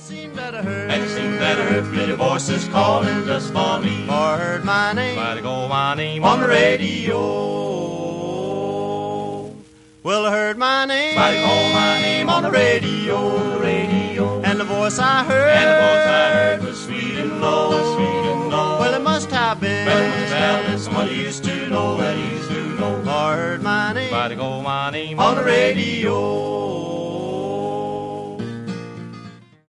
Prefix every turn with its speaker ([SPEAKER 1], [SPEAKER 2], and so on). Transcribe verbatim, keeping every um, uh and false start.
[SPEAKER 1] seemed that I heard,
[SPEAKER 2] and it seemed that I heard pretty voices calling just for me.
[SPEAKER 1] For I heard my name,
[SPEAKER 2] Might go my name on the radio.
[SPEAKER 1] well, I heard my name,
[SPEAKER 2] Might call my name on the radio, the radio.
[SPEAKER 1] and the voice I heard,
[SPEAKER 2] And the voice I heard was sweet and low, sweet and low.
[SPEAKER 1] well, it must have been,
[SPEAKER 2] Well, it must have been someone you used to know, that you used to know.
[SPEAKER 1] For I heard my name,
[SPEAKER 2] Might go my name
[SPEAKER 1] on the radio.